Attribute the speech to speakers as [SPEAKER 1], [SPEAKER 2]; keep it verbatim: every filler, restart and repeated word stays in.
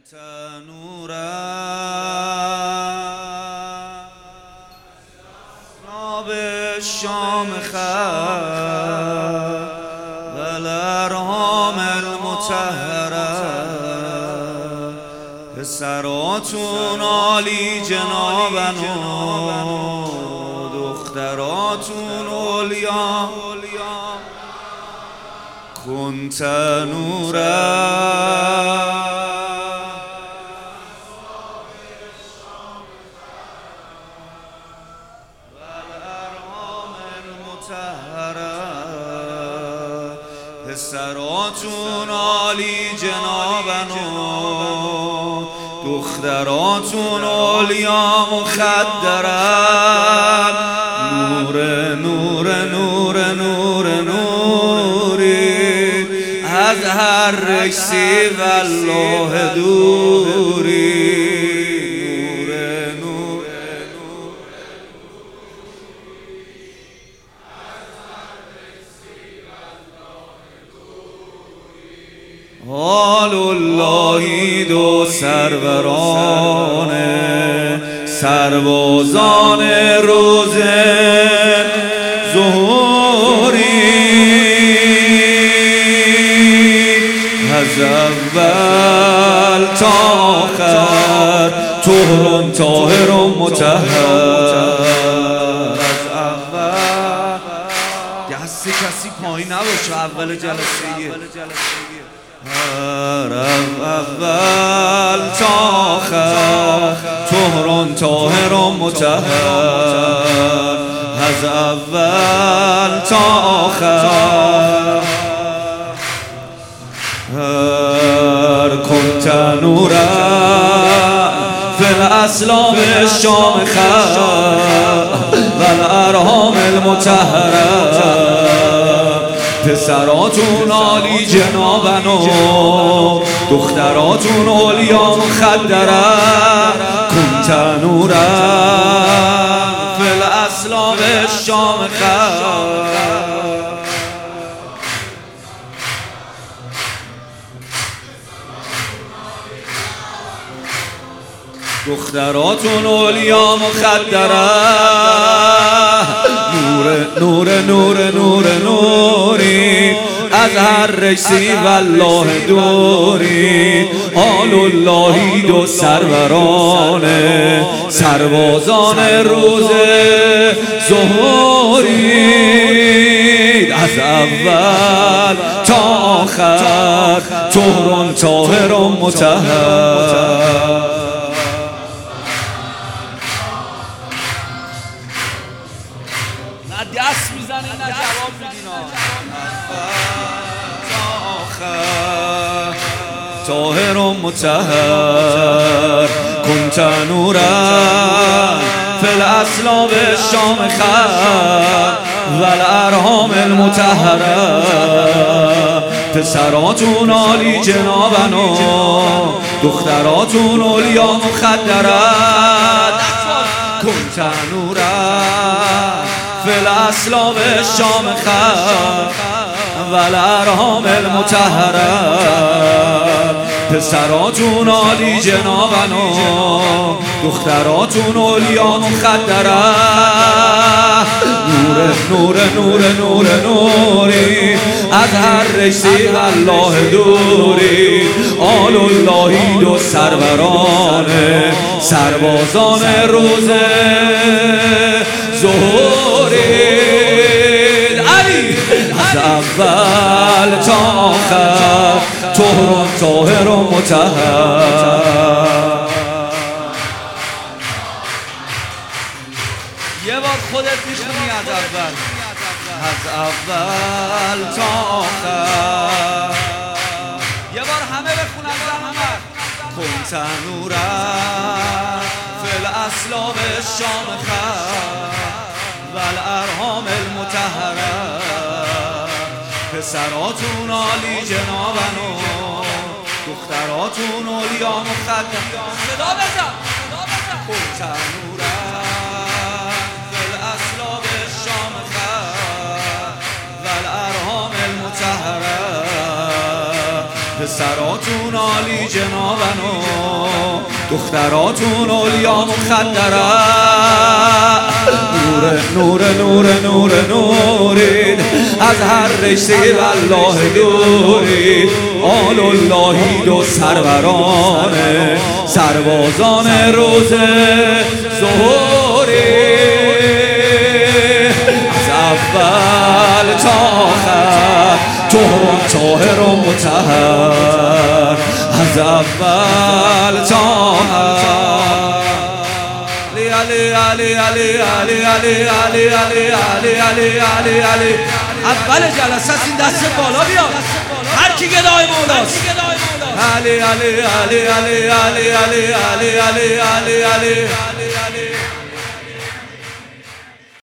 [SPEAKER 1] كنت نورا ناب الشام خر والارحام المطهره پسراتون عالی جنابن و دختراتون اولیا كنت نورا پسراتون عالی جنابن و دختراتون اولیا مخدرن نور نور نور نور نوری از هر رجسی والله دوری آل اللهی دو سروران سربازان روز ظهوری از اول تا آخر طهر طاهر و مطهر از اول دست کسی پایین نباشه اول جلسه هر اول تا آخر طهر طاهر و مطهر از اول تا آخر هر كنت نورا في الاسلام الشام خر والارحام المطهره پسراتون عالی جنابن و دختراتون اولیا مخدرن كنت نورا في الاسلام الشام خر دختراتون اولیا مخدرن نور نور نور نور نوری از هر رجسی والله دوری آل اللهی دو سروران سربازان روز ظهوری از اول تا آخر طهر طاهر و مطهر
[SPEAKER 2] دست میزنی نه جواب میدین
[SPEAKER 1] طاهر و مطهر كنت نورا في الاسلام الشام خر والارحام المطهره پسراتون عالی جنابن و دختراتون اولیا مخدرن كنت نورا في الاسلام الشام خر والارحام المطهره پسراتون عالی جنابن و دختراتون اولیا مخدرن نور نور نور نور نوری از هر رجسی والله دوری آل اللهی دو سروران سربازان روز ظهوری از اول تا آخر طهر طاهر و مطهر
[SPEAKER 2] یه بار خودت میخونی از اول
[SPEAKER 1] از اول تا آخر
[SPEAKER 2] یه بار همه بخونن زحمت
[SPEAKER 1] كنت نورا في الاسلام الشام خر والارحام المطهره پسراتون عالی جنابن و دختراتون اولیا مخدرن
[SPEAKER 2] صدا بزن
[SPEAKER 1] كنت نورا في الاسلام الشام خر والارحام المطهره پسراتون پسراتون عالی جنابنو دختراتون اولیا مخدره نور نور نور نور نورید از هر رشته والله دورید آل اللهید و سروران سربازان روز ظهوری از اول تا آخر تو طاهر و مطهر از اول تا آخر علی علی علی علی علی علی علی علی علی علی علی اول جلسه است این دست بالا بیاد هر کی گدای مولاست علی علی علی علی علی علی علی علی علی علی